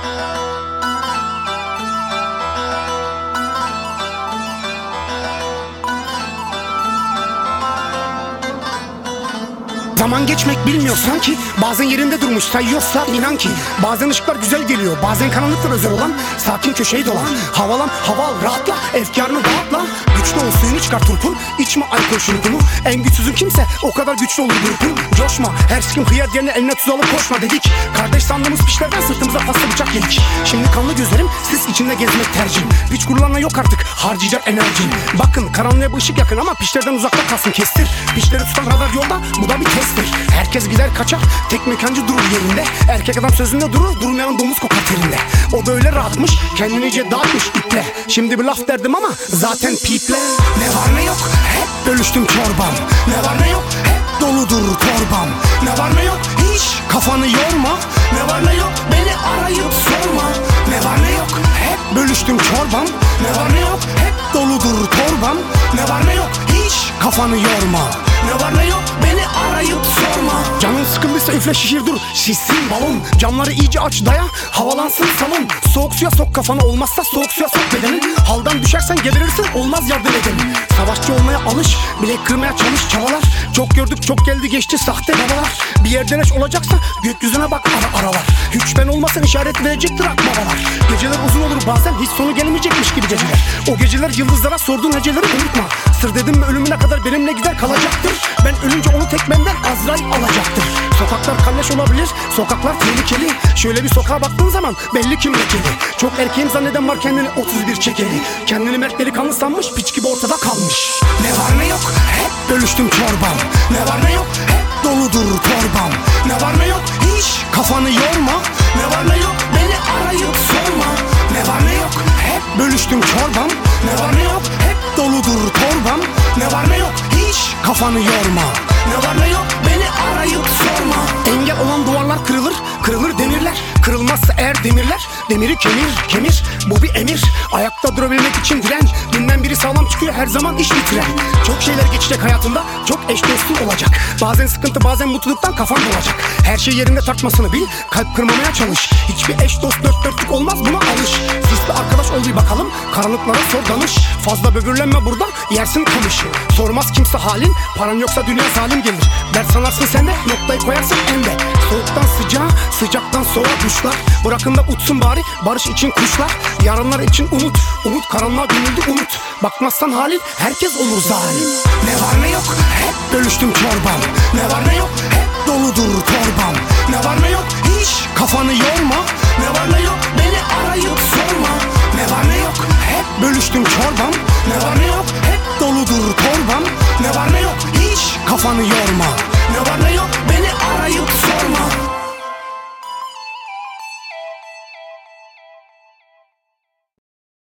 Zaman geçmek bilmiyor sanki. Bazen yerinde durmuş sayıyorsa inan ki. Bazen ışıklar güzel geliyor, bazen karanlıktır özel olan. Sakin köşeyi dolan, havalan, hava al, rahatla, efkarını dağıtla. Güçlü ol, suyunu çıkar turpun, içme alkol şurubunu. En güçsüzün kimse o kadar güçlü olur grupun. Coşma, her sikim hıyar yerine eline tuz alıp koşma dedik. Kardeş sandığımız pişlerden sırtımıza paslı bıçak yedik. Şimdi kanlı gözlerim, sis içinde gezmek tercihim. Güç kurulanla yok artık, harcayacak enerjim. Bakın karanlığa bir ışık yakın ama pişlerden uzakta kalsın kestir. Pişleri tutan radar yolda, bu da bir testtir. Herkes gider kaçar, tek mekancı durur yerinde. Erkek adam sözünde durur, durmayan domuz kokar terinde. O da öyle rahatmış, kendini iyice dağıtmış iple. Şimdi bir laf derdim ama zaten piple. Ne var ne yok, hep bölüştüm çorbam. Ne var ne yok, hep doludur torbam. Ne var ne yok, hiç kafanı yorma. Ne var ne yok, beni arayıp sorma. Ne var ne yok, hep bölüştüm çorbam. Ne var ne yok, hep doludur torbam. Ne var ne yok, hiç kafanı yorma. Ne var ne yok, beni arayıp sorma. Canın sıkıldıysa üfle şişir dur, şişsin balon. Camları iyice aç daya, havalansın salon. Soğuk suya sok kafanı, olmazsa soğuk suya sok bedeni. Haldan düşersen geberirsin, olmaz yardım edelim. Savaşçı olmaya alış, bilek kırmaya çalış çabalar. Çok gördük çok geldi geçti sahte babalar. Bir yerden eş olacaksa gökyüzüne bak aralar. Hiç ben olmasın işaret verecektir akbabalar. Geceler uzun olur bazen, hiç sonu gelmeyecekmiş gibi geceler. O geceler yıldızlara sorduğun heceleri unutma. Sır dedim mi ölümüne kadar benimle gider kalacaktır. Ben ölünce onu tek benden Azrail alacaktır. Sokaklar kalleş olabilir, sokaklar tehlikeli. Şöyle bir sokağa baktığın zaman belli kim lekeli. Çok erkeğim zanneden var kendini 31 çekeli. Kendini mert delikanlı sanmış, piç gibi ortada kalmış. Ne var ne yok, hep bölüştüm çorbam. Ne var ne yok, hep doludur torbam. Ne var ne yok, hiç kafanı yorma. Ne var ne yok, beni arayıp sorma. Ne var ne yok, hep bölüştüm çorbam. Ne var ne yok, hep doludur torbam. Ne var ne yok, hiç kafanı yorma. Ne var ne yok, beni arayıp sorma. Engel olan duvarlar kırılır, kırılır demirler. Kırılmazsa eğer demirler, demiri kemir. Bu bir emir, ayakta durabilmek için direnç. Dünden biri sağlam çıkıyor, her zaman iş bitiren. Çok şeyler geçecek hayatında, çok eş dostun olacak. Bazen sıkıntı, bazen mutluluktan kafan dolacak. Her şey yerinde tartmasını bil, kalp kırmamaya çalış. Hiçbir eş dost dört dörtlük olmaz, buna alış. Sisli arkadaş ol bir bakalım, karanlıklara sor danış. Fazla böbürlenme burada, yersin kamışı. Sormaz kimse halin, paran yoksa dünya zalim gelir. Dert sanarsın sen de, noktayı koyarsın ende. Soğuktan sıcağa, sıcaktan soğuğa kuşlar. Bırakın da uçsun bari, barış için kuşlar. Yarınlar için umut, umut karanlığa gömüldü umut. Bakmazsan halin, herkes olur zalim. Ne var ne yok, hep bölüştüm çorbam. Ne var ne yok, hep doludur torbam. Ne var ne yok, hiç kafanı yorma. Ne var ne yok, beni arayıp sorma. Ne var ne yok, hep bölüştüm çorbam. Ne var ne yok, hep doludur torbam. Ne var ne yok, hiç kafanı yorma. Ne var ne yok, beni arayıp